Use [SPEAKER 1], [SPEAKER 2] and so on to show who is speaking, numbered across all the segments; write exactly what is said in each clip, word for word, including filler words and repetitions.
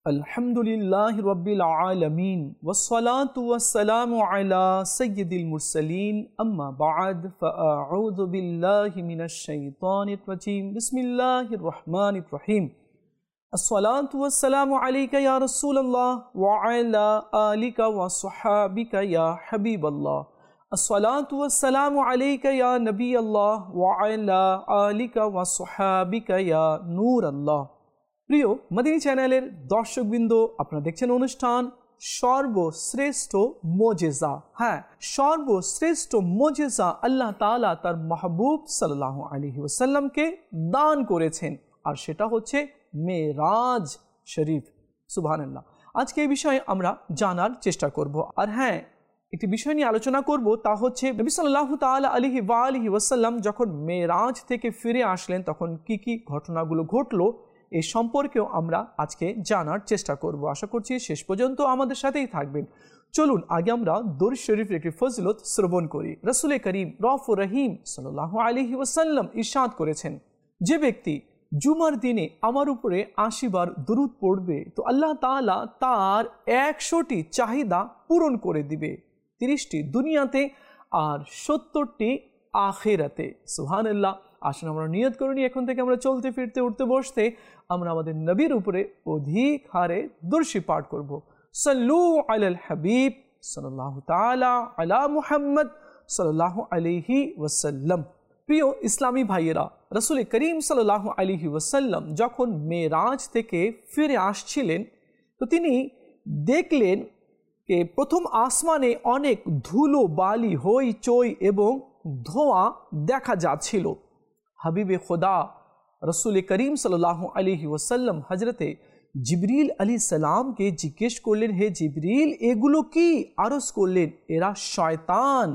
[SPEAKER 1] अल्हम्दुलिल्लाहि रब्बिल आलमीन वस्सलातु वस्सलामु अला सय्यिदिल मुरसलीन अम्मा बअद फ़अऊज़ु बिल्लाहि मिनश शैतानिर रजीम बिस्मिल्लाहिर रहमानिर रहीम अस्सलातु वस्सलामु अलैका या रसूलल्लाह व अला आलिका व स्वहाबिका या हबीबल्लाह अस्सलातु वस्सलामु अलैका या नबी अल्लाह व अला आलिका व स्वहाबिका या नूर अल्लाह। প্রিয় মদিনী চ্যানেলের দর্শকবৃন্দ, আপনারা দেখছেন অনুষ্ঠান সর্বশ্রেষ্ঠ মোজেজা। হ্যাঁ, সর্বশ্রেষ্ঠ মোজেজা আল্লাহ তাআলা তার মাহবুব সাল্লাল্লাহু আলাইহি ওয়াসাল্লামকে দান করেছেন, আর সেটা হচ্ছে মেরাজ শরীফ। সুবহানাল্লাহ। আজকে এই বিষয়ে আমরা জানার চেষ্টা করব। আর হ্যাঁ, একটি বিষয় নিয়ে আলোচনা করব, তা হচ্ছে নবী সাল্লাল্লাহু তাআলা আলাইহি ওয়া আলিহি ওয়াসাল্লাম যখন মেরাজ থেকে ফিরে আসলেন তখন কি কি ঘটনাগুলো ঘটলো এই সম্পর্কেও আমরা আজকে জানার চেষ্টা করব। আশা করছি শেষ পর্যন্ত আমাদের সাথেই থাকবেন। চলুন আগে আমরা দরুদ শরীফের একটি ফজিলত শ্রবণ করি। রাসূল করিম রউফুর রহিম সাল্লাল্লাহু আলাইহি ওয়াসাল্লাম ইরশাদ করেছেন, যে ব্যক্তি জুমার দিনে আমার উপরে আশি বার দরুদ পড়বে তো আল্লাহ তাআলা তার একশোটি চাহিদা পূরণ করে দিবে, তিরিশটি দুনিয়াতে আর সত্তরটি আখিরাতে। সুবহানাল্লাহ। আসুন আমরা নিয়ত করে নিই, এখন থেকে আমরা চলতে ফিরতে উঠতে বসতে আমরা আমাদের নবীর উপরে অধিক হারে দরুদ পাঠ করব। সাল্লু আলাল হাবিব সাল্লাল্লাহু তাআলা আলা মুহাম্মদ সাল্লাল্লাহু আলাইহি ওয়াসাল্লাম। প্রিয় ইসলামী ভাইয়েরা, রাসূল করিম সাল্লাল্লাহু আলাইহি ওয়াসাল্লাম যখন মেরাজ থেকে ফিরে আসছিলেন তো তিনি দেখলেন যে প্রথম আসমানে অনেক ধুলো বালি হইচই এবং ধোঁয়া দেখা যাচ্ছিল। হাবিবে খোদা রসুল করিম সাল্লাল্লাহু আলাইহি ওয়াসাল্লাম হজরতে জিবরিল আলাইহিস সালামকে জিজ্ঞেস করলেন, হে জিবরিল, এগুলো কি? আরজ করলেন, এরা শয়তান,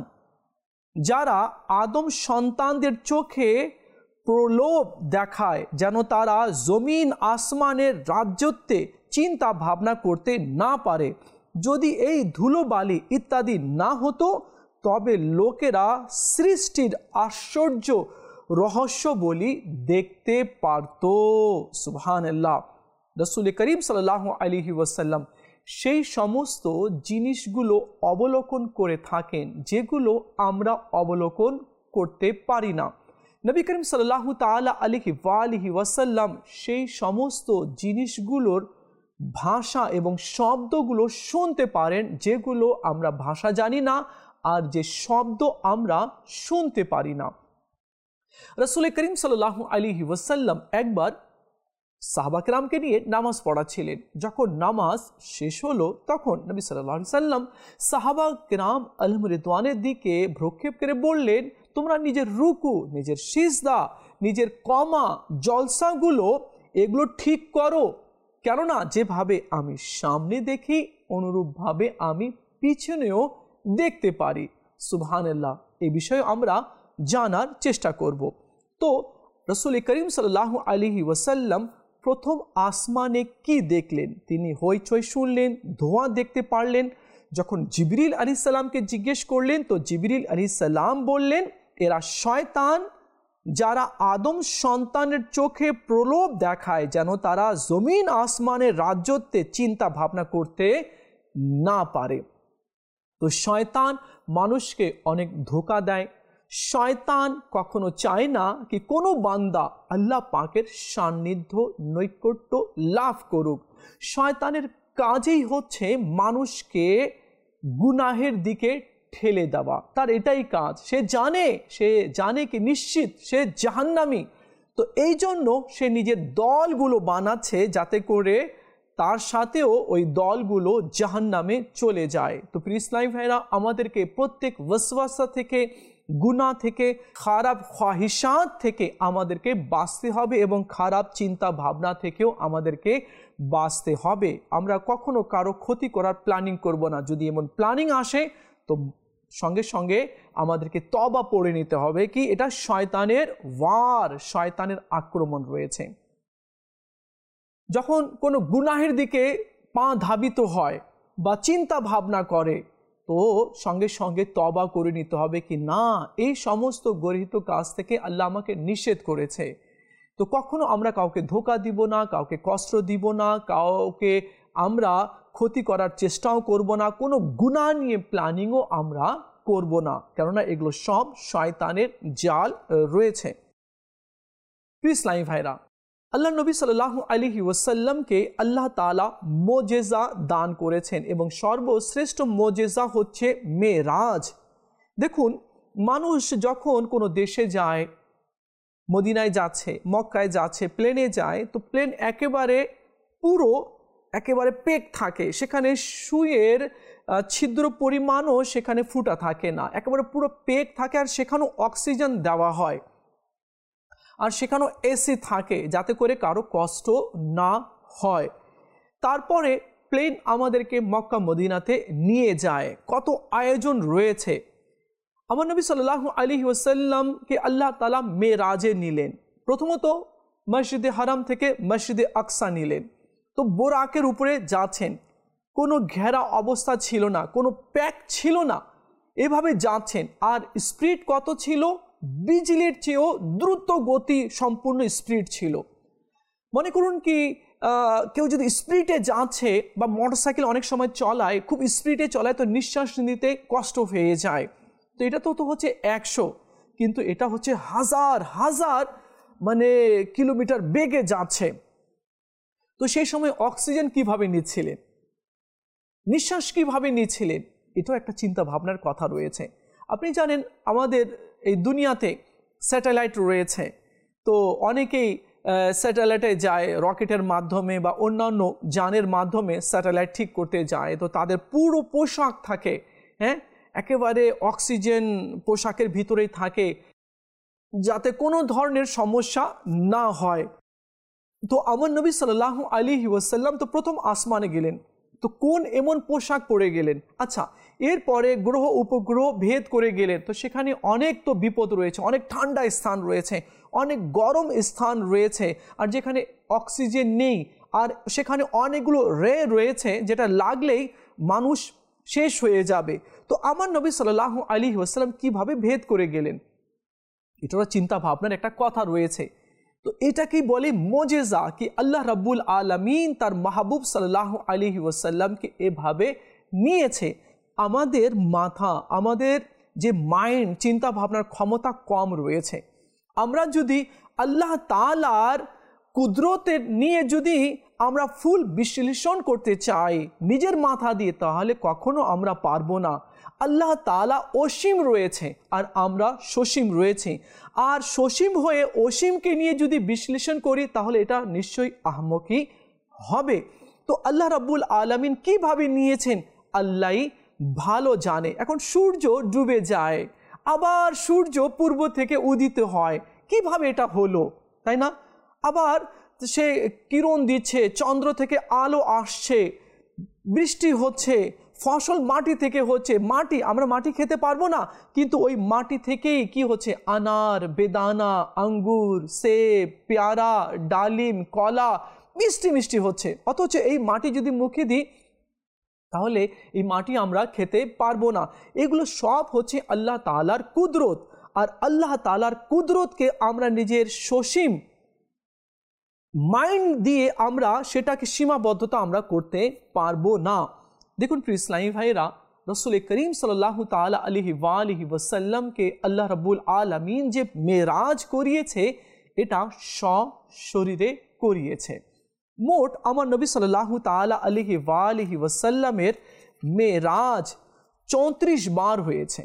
[SPEAKER 1] যারা আদম সন্তানদের চোখে প্রলোভ দেখায় যেন তারা জমিন আসমানের রাজত্বে চিন্তা ভাবনা করতে না পারে। যদি এই ধুলোবালি ইত্যাদি না হতো তবে লোকেরা সৃষ্টির আশ্চর্য রহস্য বলি দেখতে পারত। সুবহানাল্লাহ। রাসূল করিম সাল্লাল্লাহু আলাইহি ওয়াসাল্লাম সেই সমস্ত জিনিসগুলো অবলোকন করে থাকেন যেগুলো আমরা অবলোকন করতে পারি না। নবী করিম সাল্লাল্লাহু তাআলা আলাইহি ওয়া আলিহি ওয়াসাল্লাম সেই সমস্ত জিনিসগুলোর ভাষা এবং শব্দগুলো শুনতে পারেন যেগুলো আমরা ভাষা জানি না আর যে শব্দ আমরা শুনতে পারি না। রাসূল করিম সাল্লাল্লাহু আলাইহি ওয়াসাল্লাম একবার সাহাবা কেরামকে নিয়ে নামাজ পড়াচ্ছিলেন। যখন নামাজ শেষ হলো তখন নবী সাল্লাল্লাহু আলাইহি ওয়াসাল্লাম সাহাবা কেরাম আলম রিদওয়ানের দিকে ভ্রুক্ষেপ করে বললেন, তোমরা নিজের রুকু, নিজের সিজদা, নিজের কমা জলসাগুলো এগুলো ঠিক করো, কেননা যেভাবে আমি সামনে দেখি অনুরূপভাবে আমি পিছনেও দেখতে পারি। সুবহানাল্লাহ। এই বিষয়ে আমরা জানার চেষ্টা করব। তো রাসূল করিম সাল্লাল্লাহু আলাইহি ওয়াসাল্লাম প্রথম আসমানে কি দেখলেন? তিনি হইচই শুনলেন, ধোঁয়া দেখতে পারলেন। যখন জিবরিল আলাইহিস সালামকে জিজ্ঞেস করলেন তো জিবরিল আলাইহিস সালাম বললেন, এরা শয়তান, যারা আদম সন্তানের চোখে প্রলোভ দেখায় যেন তারা জমিন আসমানের রাজত্বে চিন্তা ভাবনা করতে না পারে। তো শয়তান মানুষকে অনেক ধোঁকা দেয়। শয়তান কখনো চায় না কি কোনো বান্দা আল্লাহ পাকের সান্নিধ্য নৈকট্য লাভ করুক। শয়তানের কাজই হচ্ছে মানুষকে গুনাহের দিকে ঠেলে দেওয়া, তার এটাই কাজ। সে জানে সে জানে কি নিশ্চিত সে জাহান্নামী, তো এই জন্য সে নিজের দলগুলো বানাচ্ছে যাতে করে তার সাথেও ওই দলগুলো জাহান্নামে চলে যায়। তো প্রিয় ইসলামী ভাইরা, আমাদেরকে প্রত্যেক ওয়াসওয়াসা থেকে, গুনাহ থেকে, খারাপ খ্বাহিশাত থেকে আমাদেরকে বাঁচতে হবে এবং খারাপ চিন্তা ভাবনা থেকেও আমাদেরকে বাঁচতে হবে। আমরা কখনো কারো ক্ষতি করার প্ল্যানিং করব না। যদি এমন প্ল্যানিং আসে তো সঙ্গে সঙ্গে আমাদেরকে তওবা পড়ে নিতে হবে কি এটা শয়তানের ওয়ার, শয়তানের আক্রমণ রয়েছে। যখন কোনো গুনাহের দিকে পা ধাবিত হয় বা চিন্তা ভাবনা করে তো সঙ্গে সঙ্গে তওবা করে নিতে হবে কি না, এই সমস্ত গর্হিত কাজ থেকে আল্লাহ আমাকে নিষেধ করেছে। তো কখনো আমরা কাউকে ধোঁকা দিব না, কাউকে কষ্ট দিব না, কাউকে আমরা ক্ষতি করার চেষ্টাও করব না, কোনো গুনাহ নিয়ে প্ল্যানিংও আমরা করব না, কেননা এগুলো সব শয়তানের জাল রয়েছে। প্রিয় ইসলামী ভাইরা, আল্লাহ নবী সাল্লাল্লাহু আলাইহি ওয়াসাল্লামকে আল্লাহ তাআলা মুজিজা দান করেছেন এবং সর্বশ্রেষ্ঠ মুজিজা হচ্ছে মেরাজ। দেখুন, মানুষ যখন কোনো দেশে যায়, মদিনায় যাচ্ছে, মক্কায় যাচ্ছে, প্লেনে যায়, তো প্লেন একেবারে পুরো একেবারে পেক থাকে, সেখানে সুইয়ের ছিদ্র পরিমাণও সেখানে ফুটা থাকে না, একেবারে পুরো পেক থাকে, আর সেখানেও অক্সিজেন দেওয়া হয়, আর সেখানেও এসি থাকে যাতে করে কারো কষ্ট না হয়। তারপরে প্লেন আমাদেরকে মক্কা মদিনাতে নিয়ে যায়, কত আয়োজন রয়েছে। আমার নবী সাল্লাল্লাহু আলাইহি ওয়াসাল্লামকে আল্লাহ তাআলা মেরাজে নিলেন। প্রথমত মসজিদে হারাম থেকে মসজিদে আকসা নিলেন, তো বোরাকের উপরে যাচ্ছেন, কোনো ঘেরা অবস্থা ছিল না, কোনো প্যাক ছিল না, এভাবে যাচ্ছেন। আর স্পিড কত ছিল? বিজলির চেয়েও দ্রুত গতি সম্পূর্ণ স্পিড ছিল। মনে করুন কি কেউ যদি স্পিডে যাচ্ছে, বা মোটরসাইকেল অনেক সময় চলায়, খুব স্পিডে চলায়, তো নিঃশ্বাস নিতে কষ্ট হয়ে যায়। তো এটা তো তো হচ্ছে একশো, কিন্তু এটা হচ্ছে হাজার হাজার মানে কিলোমিটার বেগে যাচ্ছে। তো সেই সময় অক্সিজেন কিভাবে নিচ্ছিলেন, নিঃশ্বাস কিভাবে নিচ্ছিলেন, এটাও একটা চিন্তা ভাবনার কথা রয়েছে। আপনি জানেন আমাদের এই দুনিয়াতে স্যাটেলাইট রয়েছে, তো অনেকেই স্যাটেলাইটে যায় রকেটের মাধ্যমে বা অন্যান্য যানের মাধ্যমে স্যাটেলাইট ঠিক করতে যায়। তো তাদের পুরো পোশাক থাকে, হ্যাঁ, একেবারে অক্সিজেন পোশাকের ভিতরেই থাকে, যাতে কোনো ধরনের সমস্যা না হয়। তো আমার নবী সাল্লাল্লাহু আলাইহি ওয়াসাল্লাম তো প্রথম আসমানে গেলেন, তো কোন এমন পোশাক পরে গেলেন? আচ্ছা, এরপরে গ্রহ উপগ্রহ ভেদ করে গেলেন, তো সেখানে অনেক তো বিপদ রয়েছে, অনেক ঠান্ডা স্থান রয়েছে, অনেক গরম স্থান রয়েছে, আর যেখানে অক্সিজেন নেই, আর সেখানে অনেকগুলো রে রয়েছে যেটা লাগলেই মানুষ শেষ হয়ে যাবে। তো আমার নবী সাল্লাল্লাহু আলাইহি ওয়াসাল্লাম কিভাবে ভেদ করে গেলেন, এটা চিন্তা ভাবনার একটা কথা রয়েছে। তো এটাকেই বলে মুজিজা, কি আল্লাহ রাব্বুল আলামিন তার মাহবুব সাল্লাল্লাহু আলাইহি ওয়াসাল্লামকে এভাবে নিয়েছে। আমাদের মাথা, আমাদের যে মাইন্ড, চিন্তা ভাবনার ক্ষমতা কম রয়েছে। আমরা যদি আল্লাহ তাআলার কুদরতের নিয়ে যদি আমরা ফুল বিশ্লেষণ করতে চাই নিজের মাথা দিয়ে, তাহলে কখনো আমরা পারবো না। আল্লাহ তাআলা অসীম রয়েছে আর আমরা সসীম রয়েছে, আর সসীম হয়ে অসীমকে নিয়ে যদি বিশ্লেষণ করি তাহলে এটা নিশ্চয়ই আহমকি হবে। তো আল্লাহ রাব্বুল আলামিন কিভাবে নিয়েছেন আল্লাহই ভালো জানে। এখন সূর্য ডুবে যায়, আবার সূর্য পূর্ব থেকে উদিত হয়, কিভাবে এটা হলো, তাই না? আবার সে কিরণ দিচ্ছে, চন্দ্র থেকে আলো আসছে, বৃষ্টি হচ্ছে, ফসল মাটি থেকে হচ্ছে। মাটি, আমরা মাটি খেতে পারবো না, কিন্তু ওই মাটি থেকেই কি হচ্ছে? আনার, বেদানা, আঙ্গুর, সেব, পেয়ারা, ডালিম, কলা মিষ্টি মিষ্টি হচ্ছে। অথচ এই মাটি যদি মুখে দিই তাহলে এই মাটি আমরা খেতে পারবো না। এগুলো সব হচ্ছে আল্লাহ তাআলার কুদরত, আর আল্লাহ তাআলার কুদরতকে আমরা নিজের সসীম মাইন্ড দিয়ে আমরা সেটাকে সীমাবদ্ধতা আমরা করতে পারবো না। দেখুন প্রিয় ইসলামী ভাইরা, রাসূল করিম সাল্লাল্লাহু তাআলা আলাইহি ওয়া আলিহি ওয়াসাল্লামকে আল্লাহ রাব্বুল আলামিন যে মেরাজ করিয়েছে, এটা সশরীরে করিয়েছে। মোট আমার নবী সাল্লাল্লাহু তাআলা আলাইহি ওয়া আলিহি ওয়াসাল্লামের মেরাজ চৌত্রিশ বার হয়েছে,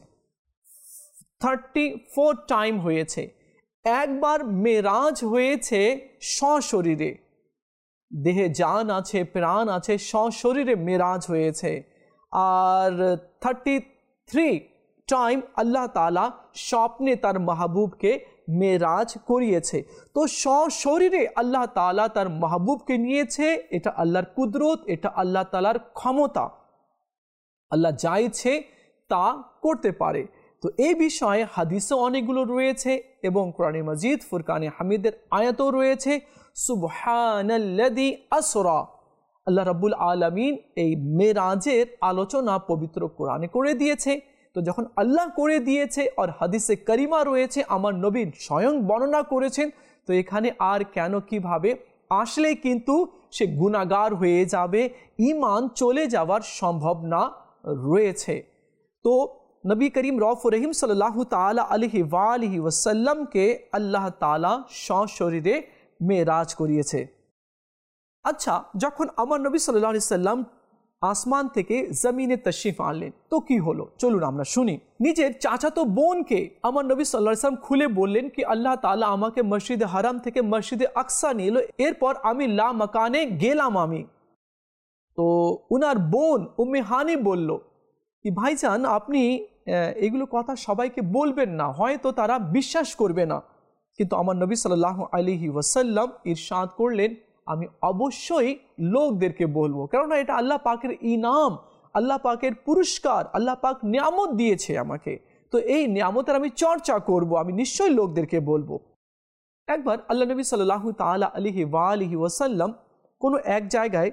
[SPEAKER 1] থার্টি ফোর টাইম হয়েছে। একবার মেরাজ হয়েছে সশরীরে, দেহে জান আছে, প্রাণ আছে, সশরীরে মেরাজ হয়েছে। আর থার্টি থ্রি টাইম আল্লাহ তাআলা স্বপ্নে তার মাহবুবকে মেরাজ করিয়েছে। তো সশরীরে আল্লাহ তাআলা তার মাহবুবকে নিয়েছে, এটা আল্লাহর কুদরত, এটা আল্লাহ তাআলার ক্ষমতা। আল্লাহ যা ইচ্ছে তা করতে পারে। তো এই বিষয়ে হাদিসে অনেকগুলো রয়েছে এবং কোরআনে মাজিদ ফুরকানে হামিদের আয়াতও রয়েছে। সুবহানাল্লাযী আসরা, আল্লাহ রাব্বুল আলামিন এই মেরাজের আলোচনা পবিত্র কোরআনে করে দিয়েছে। তো যখন আল্লাহ করে দিয়েছে আর হাদিসে কারিমা রয়েছে, আমার নবী স্বয়ং বর্ণনা করেছেন, তো এখানে আর কেন কিভাবে আসলে কিন্তু সে গুনাহগার হয়ে যাবে, ঈমান চলে যাওয়ার সম্ভাবনা রয়েছে। তো নবী করিম রউফুর রহিম সাল্লাল্লাহু তাআলা আলাইহি ওয়া আলিহি ওয়াসাল্লামকে আল্লাহ তাআলা সশরীরে মেরাজ করিয়েছে। আচ্ছা, যখন আমার নবী সাল্লাল্লাহু আলাইহি সাল্লাম আসমান থেকে জমিনে তশরিফ আনলেন তো কি হলো, চলুন আমরা শুনি। নিজের চাচাতো বোনকে আমার নবী সাল্লাল্লাহু আলাইহি সাল্লাম খুলে বললেন কি আল্লাহ তাআলা আমাকে মসজিদে হারাম থেকে মসজিদে আকসা নিয়ে এলো, এরপর আমি লা মাকানে গেলাম। আমি তো উনার বোন উম্মে হানি বলল কি ভাইজান আপনি এগুলো কথা সবাইকে বলবেন না, হয়তো তারা বিশ্বাস করবে না। কিন্তু আমার নবী সাল্লাল্লাহু আলাইহি ওয়াসাল্লাম ইরশাদ করলেন আমি অবশ্যই লোকদেরকে বলবো, কেননা এটা আল্লাহ পাকের ইনাম, আল্লাহ পাকের পুরস্কার, আল্লাহ পাক নিয়ামত দিয়েছে আমাকে, তো এই নিয়ামতের আমি চর্চা করব, আমি নিশ্চয়ই লোকদেরকে বলবো। একবার আল্লাহ নবী সাল্লাল্লাহু তাআলা আলাইহি ওয়া আলিহি ওয়াসাল্লাম কোনো এক জায়গায়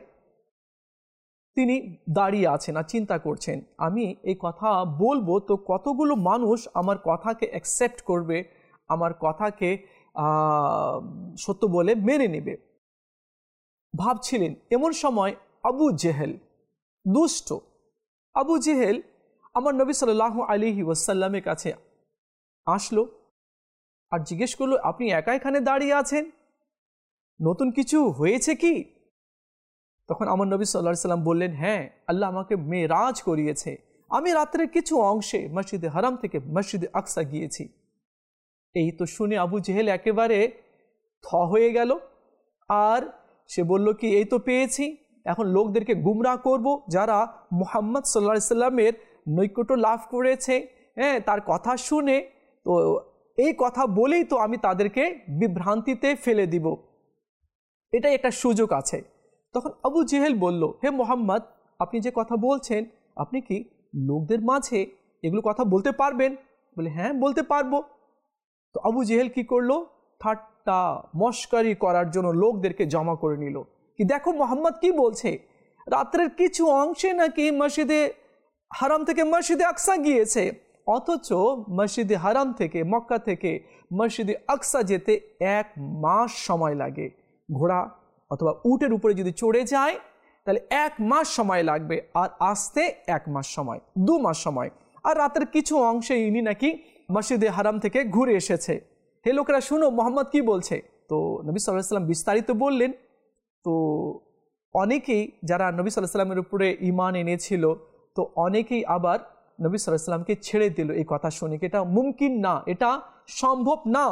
[SPEAKER 1] তিনি দাঁড়িয়ে আছেন আর চিন্তা করছেন আমি এই কথা বলবো তো কতগুলো মানুষ আমার কথাকে অ্যাকসেপ্ট করবে, আমার কথাকে সত্য বলে মেনে নেবে। ভাবছিলেন, এমন সময় আবু জেহেল, দুষ্ট আবু জেহেল আমার নবী সাল্লাল্লাহু আলাইহি ওয়াসাল্লামের কাছে আসলো আর জিজ্ঞেস করলো আপনি একা এখানে দাঁড়িয়ে আছেন, নতুন কিছু হয়েছে কি? তখন আমার নবী সাল্লাল্লাহু আলাইহি ওয়াসাল্লাম বললেন হ্যাঁ, আল্লাহ আমাকে মেরাজ করিয়েছে, আমি রাত্রের কিছু অংশে মসজিদে হারাম থেকে মসজিদে আকসা গিয়েছি। এই তো শুনে আবু জেহেল একেবারে থ হয়ে গেল আর সে বলল কি এই তো পেয়েছি, এখন লোকদেরকে গুমরাহ করব যারা মুহাম্মদ সাল্লাল্লাহু আলাইহি সাল্লামের নৈকট্য লাভ করেছে, হ্যাঁ তার কথা শুনে, তো এই কথা বলেই তো আমি তাদেরকে বিভ্রান্তিতে ফেলে দিব, এটাই একটা সুযোগ আছে। তখন আবু জেহেল বলল হে মুহাম্মদ আপনি যে কথা বলছেন আপনি কি লোকদের মাঝে এগুলো কথা বলতে পারবেন? বলে হ্যাঁ বলতে পারবো। তো আবু জেহেল কি করলো, ঠাট্টা মস্করি করার জন্য লোকদেরকে জমা করে নিল কি দেখো মুহাম্মদ কি বলছে, রাত্রের কিছু অংশে নাকি মসজিদে হারাম থেকে মসজিদে আকসা গিয়েছে, অথচ মসজিদে হারাম থেকে মক্কা থেকে মসজিদে আকসা যেতে এক মাস সময় লাগে। ঘোড়া অথবা উটের উপরে যদি চড়ে যায় তাহলে এক মাস সময় লাগবে, আর আসতে এক মাস সময়, দু মাস সময়। আর রাতের কিছু অংশে ইনি নাকি মসজিদে হারাম থেকে ঘুরে এসেছে। হে লোকেরা শুনো মুহাম্মদ কি বলছে। তো নবী সাল্লাল্লাহু আলাইহি ওয়াসাল্লাম বিস্তারিত বললেন। তো অনেকেই যারা নবী সাল্লাল্লাহু আলাইহি ওয়াসাল্লামের উপরে ঈমান এনেছিল তো অনেকেই আবার নবী সাল্লাল্লাহু আলাইহি ওয়াসাল্লামকে ছেড়ে দিল এই কথা শুনে, এটা মুমকিন না, এটা সম্ভব না।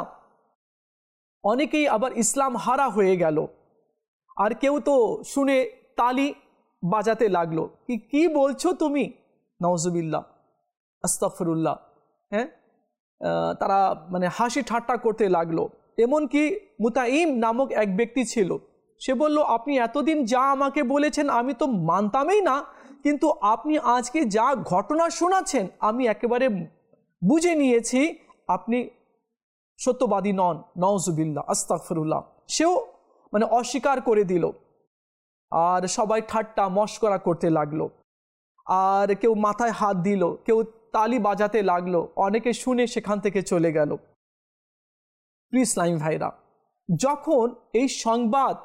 [SPEAKER 1] অনেকেই আবার ইসলাম হারা হয়ে গেল, আর কেউ তো শুনে তালি বাজাতে লাগলো কি কি বলছো তুমি, নাউজুবিল্লাহ আস্তাগফিরুল্লাহ, হ্যাঁ তারা মানে হাসি ঠাট্টা করতে লাগলো। এমনকি মুতাইম নামক এক ব্যক্তি ছিল, সে বলল আপনি এতদিন যা আমাকে বলেছেন আমি তো মানতামই না, কিন্তু আপনি আজকে যা ঘটনা শোনাচ্ছেন আমি একেবারে বুঝে নিয়েছি আপনি সত্যবাদী নন, নাউজুবিল্লাহ আস্তাগফিরুল্লাহ। সেও মানে অস্বীকার করে দিল আর সবাই ঠাট্টা মস্করা করতে লাগলো, আর কেউ মাথায় হাত দিল, কেউ তালি বাজাতে লাগলো, অনেকে শুনে সেখান থেকে চলে গেল। প্রিয় ইসলামী ভাইরা, যখন এই সংবাদ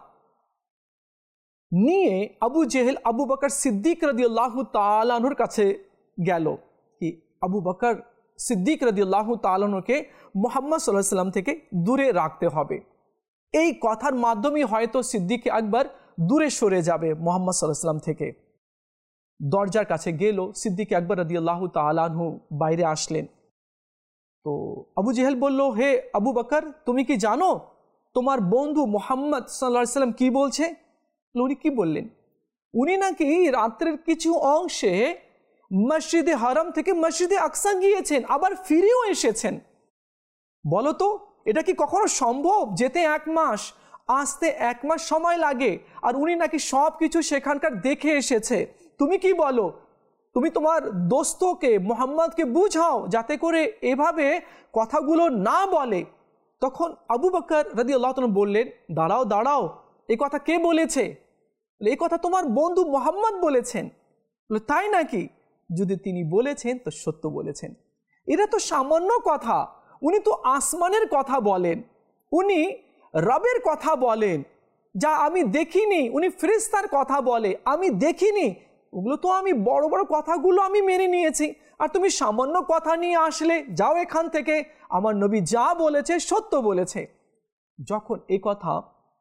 [SPEAKER 1] নিয়ে আবু জেহেল আবু বকর সিদ্দিক রাদিয়াল্লাহু তাআলা আনহুর কাছে গেল কি আবু বকর সিদ্দিক রাদিয়াল্লাহু তাআলা আনহুকে মুহাম্মদ সাল্লাল্লাহু আলাইহি ওয়াসাল্লাম থেকে দূরে রাখতে হবে, এই কথার মাধ্যমে হয়তো সিদ্দিক আকবর দূরে সরে যাবে মুহাম্মদ সাল্লাল্লাহু আলাইহি ওয়াসাল্লাম থেকে। দরজার কাছে গেল, সিদ্দিক আকবর রাদিয়াল্লাহু তাআলা আনহু বাইরে আসলেন। তো আবু জেহেল বলল হে আবু বকর তুমি কি জানো তোমার বন্ধু মুহাম্মদ সাল্লাল্লাহু আলাইহি ওয়াসাল্লাম কি বলছে? উনি কি বললেন? উনি নাকি রাত্রের কিছু অংশে মসজিদে হারাম থেকে মসজিদে আকসা গিয়েছেন, আবার ফিরেও এসেছেন। বলো তো এটা কি কখনো সম্ভব? যেতে এক মাস, আসতে এক মাস সময় লাগে, আর উনি নাকি সব কিছু সেখানকার দেখে এসেছে। তুমি কি বলো? তুমি তোমার দোস্তকে মুহাম্মদকে বুঝাও যাতে করে এভাবে কথাগুলো না বলে। তখন আবু বকর রাদিয়াল্লাহু তাআলা বললেন দাঁড়াও দাঁড়াও, এই কথা কে বলেছে? এই কথা তোমার বন্ধু মুহাম্মদ বলেছেন। তাই নাকি? যদি তিনি বলেছেন তো সত্য বলেছেন, এটা তো সামান্য কথা, উনি তো আসমানের কথা বলেন, উনি রবের কথা বলেন, যা আমি দেখিনি, উনি ফেরেশতার কথা বলে, আমি দেখিনি, ওগুলো তো আমি বড় বড় কথাগুলো আমি মেনে নিয়েছি, আর তুমি সামান্য কথা নিয়ে আসলে, যাও এখান থেকে, আমার নবী যা বলেছে সত্য বলেছে। যখন এই কথা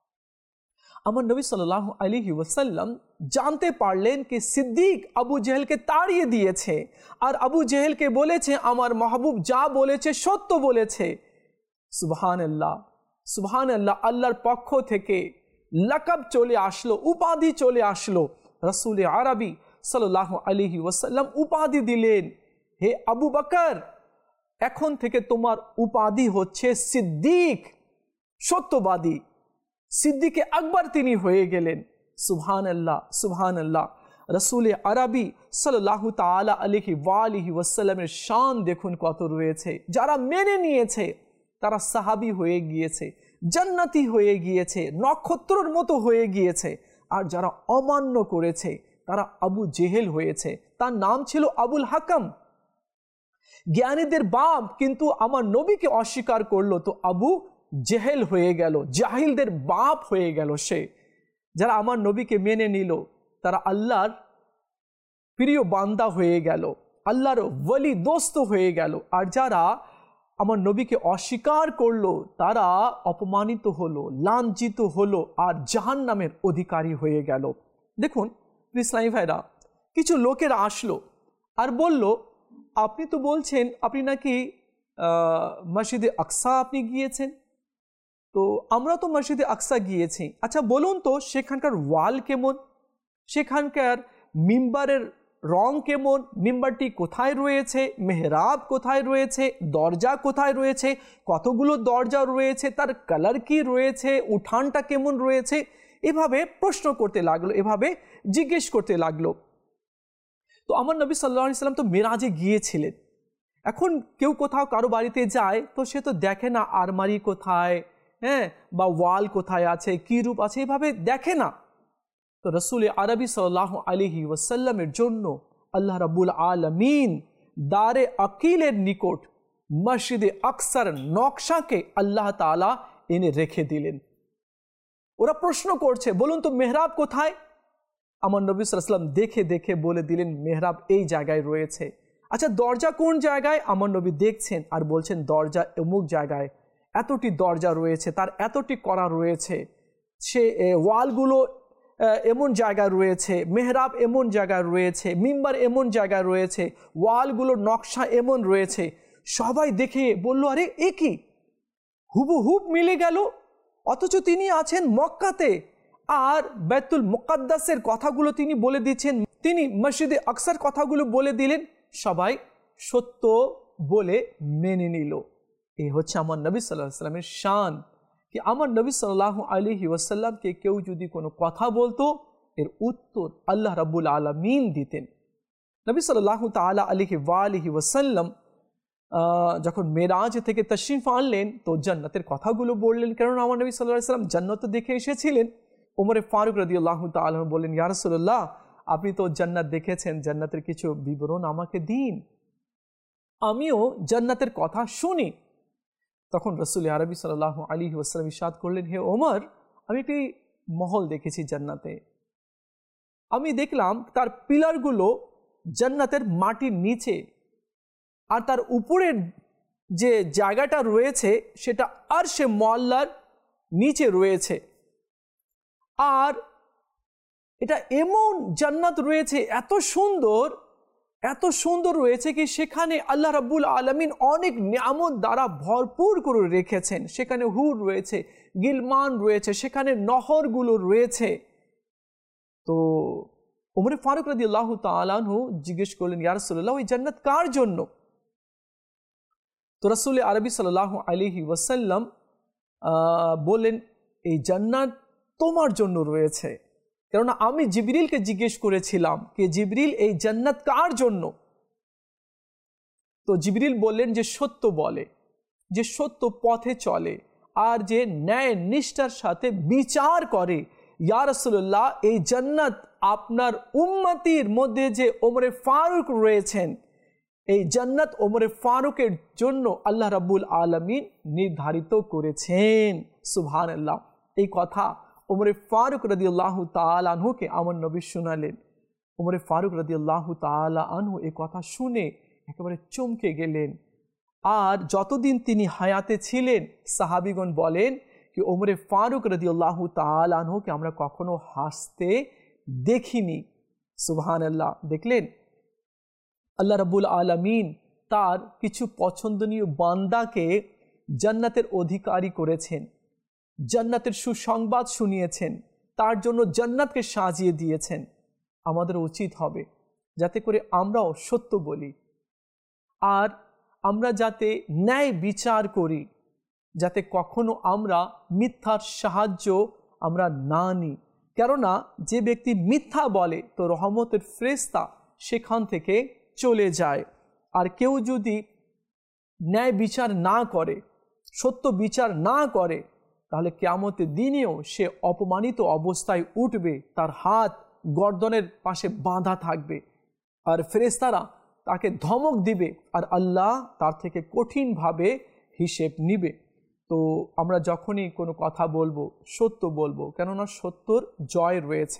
[SPEAKER 1] আমার নবী সাল্লাল্লাহু আলাইহি ওয়াসাল্লাম জানতে পারলেন কি সিদ্দিক আবু জেহেলকে তাড়িয়ে দিয়েছে, আর আবু জেহেলকে বলেছে আমার মাহবুব যা বলেছে সত্য বলেছে, সুবহানাল্লাহ সুবহানাল্লাহ, আল্লাহর পক্ষ থেকে লাকাব চলে আসলো, উপাধি চলে আসলো। রাসূল আরবি সাল্লাল্লাহু আলাইহি ওয়াসাল্লাম উপাধি দিলেন, হে আবু বকর, এখন থেকে তোমার উপাধি হচ্ছে সিদ্দিক, সত্যবাদী। সিদ্দিকে আকবর তিনি হয়ে গেলেন। সুবহানাল্লাহ সুবহানাল্লাহ। রাসূল আরবি সাল্লাল্লাহু তাআলা আলাইহি ওয়া আলিহি ওয়াসাল্লামের শান দেখুন কত রয়েছে। যারা মেনে নিয়েছে তারা সাহাবী হয়ে গিয়েছে, জান্নাতি হয়ে গিয়েছে, নক্ষত্রের মতো হয়ে গিয়েছে। আর যারা অমান্য করেছে তারা আবু জেহেল হয়েছে। তার নাম ছিল আবুল হাকাম, জ্ঞানীদের বাপ, কিন্তু আমার নবীকে অস্বীকার করলো তো আবু জেহেল হয়ে গেল, জাহিলদের বাপ হয়ে গেল সে। যারা আমার নবীকে মেনে নিল তারা আল্লাহর প্রিয় বান্দা হয়ে গেল, আল্লাহর ওয়ালি দোস্ত হয়ে গেল। আর যারা আমার নবীকে অস্বীকার করলো তারা অপমানিত হলো, লাঞ্ছিত হলো, আর জাহান্নামের অধিকারী হয়ে গেল। দেখুন ইসলামী ভাইরা, কিছু লোকেরা আসলো আর বলল, আপনি তো বলছেন আপনি নাকি মসজিদে আকসা আপনি গিয়েছেন, তো আমরা তো মসজিদে আকসা গিয়েছি, আচ্ছা বলুন তো সেখানকার ওয়াল কেমন, সেখানকার মিম্বারের রং কেমন, মিম্বারটি কোথায় রয়েছে, মেহরাব কোথায় রয়েছে, দরজা কোথায় রয়েছে, কতগুলো দরজা রয়েছে, তার কালার কি রয়েছে, উঠানটা কেমন রয়েছে, এভাবে প্রশ্ন করতে লাগলো, এভাবে জিজ্ঞেস করতে লাগলো। তো আমার নবী সাল্লাল্লাহু আলাইহি সাল্লাম তো মেরাজে গিয়েছিলেন। এখন কেউ কোথাও কারো বাড়িতে যায় তো সে তো দেখে না আলমারি কোথায়, হ্যাঁ, বা ওয়াল কোথায় আছে, কী রূপ আছে, এভাবে দেখে না। তো রাসূল আরবি সাল্লাল্লাহু আলাইহি ওয়াসাল্লামের জন্য আল্লাহ রাব্বুল আলামিন দারে আকিলের নিকট মসজিদে আকসার নকশাকে আল্লাহ তাআলা এনে রেখে দিলেন। ওরা প্রশ্ন করছে, বলুন তো মেহরাব কোথায়? আমার নবী সাল্লাল্লাহু আলাইহি ওয়াসাল্লাম দেখে দেখে বলে দিলেন মেহরাব এই জায়গায় রয়েছে। আচ্ছা দরজা কোন জায়গায়? আমার নবী দেখছেন আর বলছেন দরজা অমুক জায়গায়, এতটি দরজা রয়েছে, তার এতটি করা রয়েছে, সে ওয়ালগুলো এমন জায়গায় রয়েছে, মেহরাব এমন জায়গায় রয়েছে, মিম্বার এমন জায়গায় রয়েছে, ওয়ালগুলোর নকশা এমন রয়েছে। সবাই দেখে বলল, আরে এ কি, হুবহুব মিলে গেল, অথচ তিনি আছেন মক্কাতে আর বাইতুল মুকাদ্দাসের কথাগুলো তিনি বলে দিচ্ছেন, তিনি মসজিদে আকসার কথাগুলো বলে দিলেন। সবাই সত্য বলে মেনে নিল। এই হচ্ছে আমার নবী সাল্লাল্লাহু আলাইহি ওয়াসাল্লামের শান, कि आमार नबी सल्लल्लाहु अलैहि वसल्लम के केउ यदि कोनो कथा बोलतो एर उत्तर अल्लाह रब्बुल आलमीन दितेन। नबी सल्लल्लाहु ताआला अलैहि वालिहि वसल्लम যখন মেরাজ থেকে তশরিফ আনলেন তো জান্নাতের কথাগুলো বললেন, কারণ আমার নবী সাল্লাল্লাহু আলাইহি ওয়াসাল্লাম জান্নাত দেখে এসেছিলেন। ওমর ফারুক রাদিয়াল্লাহু তাআলা বললেন, ইয়া রাসূলুল্লাহ আপনি তো জান্নাত দেখেছেন, জান্নাতের কিছু বিবরণ আমাকে দিন, আমিও জান্নাতের কথা শুনি। তখন রাসূল আরবি সাল্লাল্লাহু আলাইহি ওয়াসাল্লাম ইরশাদ করলেন, হে ওমর আমি একটি মহল দেখেছি জান্নাতে, আমি দেখলাম তার পিলারগুলো জান্নাতের মাটির নিচে, আর তার উপরের যে জায়গাটা রয়েছে সেটা আরশে মুআল্লার নিচে রয়েছে। আর এটা এমন জান্নাত রয়েছে, এত সুন্দর এত সুন্দর রয়েছে কি সেখানে আল্লাহ রাব্বুল আলামিন অনেক নিয়ামত দ্বারা ভরপুর করে রেখেছেন। সেখানে হুর রয়েছে, গিলমান রয়েছে, সেখানে নহরগুলো রয়েছে। তো ওমর ফারুক রাদিয়াল্লাহু তাআলা আনহু জিজ্ঞেস করলেন, ইয়া রাসূলুল্লাহ এই জান্নাত কার জন্য? তো রাসূল আরবি সাল্লাল্লাহু আলাইহি ওয়াসাল্লাম বললেন, এই জান্নাত তোমার জন্য রয়েছে, কারণ আমি জিবরিলকে জিজ্ঞেস করেছিলাম যে জিবরিল এই জান্নাত কার জন্য? তো জিবরিল বললেন যে সত্য বলে, যে সত্য পথে চলে, আর যে ন্যায় নিষ্ঠার সাথে বিচার করে। ইয়া রাসূলুল্লাহ এই জান্নাত আপনার উম্মতির মধ্যে যে ওমরে ফারুক রয়েছেন, এই জান্নাত ওমরে ফারুকের জন্য আল্লাহ রাব্বুল আলামিন নির্ধারিত করেছেন। সুবহানাল্লাহ। এই কথা ওমরে ফারুক রাদিয়াল্লাহু তাআলা আনহুকে আমার নবী শোনালেন। ওমরে ফারুক রাদিয়াল্লাহু তাআলা আনহু এই কথা শুনে একেবারে চমকে গেলেন। আর যতদিন তিনি হায়াতে ছিলেন সাহাবীগণ বলেন কি ওমরে ফারুক রাদিয়াল্লাহু তাআলা আনহুকে আমরা কখনো হাসতে দেখিনি। সুবহানাল্লাহ। দেখলেন আল্লাহ রাব্বুল আলামিন তার কিছু পছন্দনীয় বান্দাকে জান্নাতের অধিকারী করেছেন, জান্নাতের সুসংবাদ শুনিয়েছেন, তার জন্য জান্নাতকে সাজিয়ে দিয়েছেন। আমাদের উচিত হবে যাতে করে আমরাও সত্য বলি, আর আমরা যাতে ন্যায় বিচার করি, যাতে কখনো আমরা মিথ্যার সাহায্য আমরা না নিই। কেননা যে ব্যক্তি মিথ্যা বলে তো রহমতের ফেরেশতা সেখান থেকে চলে যায়। আর কেউ যদি ন্যায় বিচার না করে, সত্য বিচার না করে, তাহলে কিয়ামতের দিনেও সে অপমানিত অবস্থায় উঠবে, তার হাত গর্দনের পাশে বাঁধা থাকবে, আর ফেরেশতারা তাকে ধমক দিবে, আর আল্লাহ তার থেকে কঠিনভাবে হিসেব নিবে। তো আমরা যখনই কোনো কথা বলবো সত্য বলবো, কেননা সত্যর জয় রয়েছে।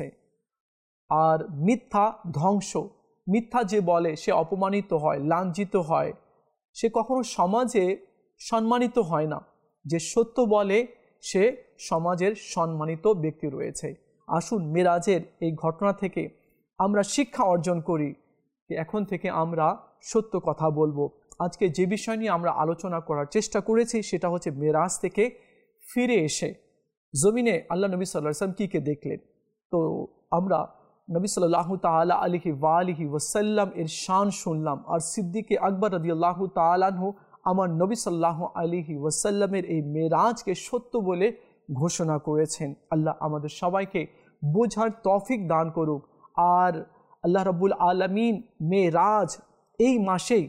[SPEAKER 1] আর মিথ্যা ধ্বংস, মিথ্যা যে বলে সে অপমানিত হয়, লাঞ্ছিত হয়, সে কখনো সমাজে সম্মানিত হয় না। যে সত্য বলে সে সমাজের সম্মানিত ব্যক্তি রয়েছে। আসুন মেরাজের এই ঘটনা থেকে আমরা শিক্ষা অর্জন করি যে এখন থেকে আমরা সত্য কথা বলবো। আজকে যে বিষয় নিয়ে আমরা আলোচনা করার চেষ্টা করেছি সেটা হচ্ছে মেরাজ থেকে ফিরে এসে জমিনে আল্লাহ নবী সাল্লাল্লাহু আলাইহি ওয়াসাল্লাম কী কে দেখলেন। তো আমরা নবী সাল্লাল্লাহু তাআলা আলাইহি ওয়া আলিহি ওয়াসাল্লাম এর শান শুনলাম, আর সিদ্দিকে আকবর রাদিয়াল্লাহু তাআলা আনহু আমার নবী সাল্লাল্লাহু আলাইহি ওয়াসাল্লামের এই মেরাজকে সত্য বলে ঘোষণা করেছেন। আল্লাহ আমাদের সবাইকে বোঝার তৌফিক দান করুক। আর আল্লাহ রাব্বুল আলামিন মেরাজ এই মাসেই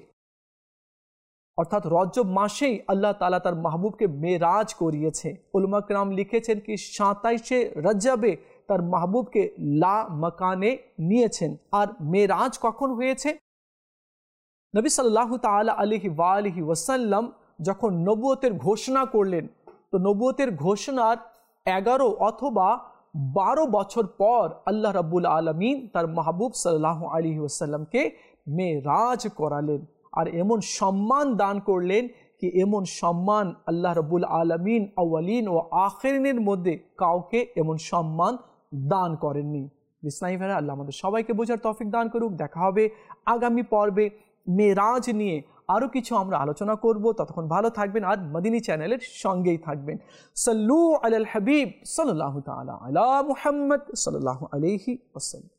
[SPEAKER 1] অর্থাৎ রজব মাসেই আল্লাহ তাআলা তার মাহবুবকে মেরাজ করিয়েছে। উলামা কেরাম লিখেছেন কি সাতাইশে রজবে তার মাহবুবকে লা মাকানে নিয়েছেন। আর মেরাজ কখন হয়েছে? নবী সাল্লাল্লাহু তাআলা আলাইহি ওয়া আলিহি ওয়াসাল্লাম যখন নবুয়তের ঘোষণা করলেন, তো নবুয়তের ঘোষণার এগারো অথবা বারো বছর পর আল্লাহ রাব্বুল আলামিন তার মাহবুব সাল্লাল্লাহু আলাইহি ওয়াসাল্লামকে মেরাজ করালেন, আর এমন সম্মান দান করলেন কি এমন সম্মান আল্লাহ রাব্বুল আলামিন আউয়ালিন ও আখিরিনের মধ্যে কাউকে এমন সম্মান দান করেননি। ইসলামী ভাইরা, আল্লাহ আমাদের সবাইকে বোঝার তৌফিক দান করুক। দেখা হবে আগামী পর্বে মেরাজ নিয়ে, আরও কিছু আমরা আলোচনা করব। ততক্ষণ ভালো থাকবেন আর মদিনী চ্যানেলের সঙ্গেই থাকবেন। সাল্লু আলাল হাবিব সাল্লাল্লাহু তাআলা আলা মুহাম্মদ সাল্লাল্লাহু আলাইহি ওয়াসাল্লাম।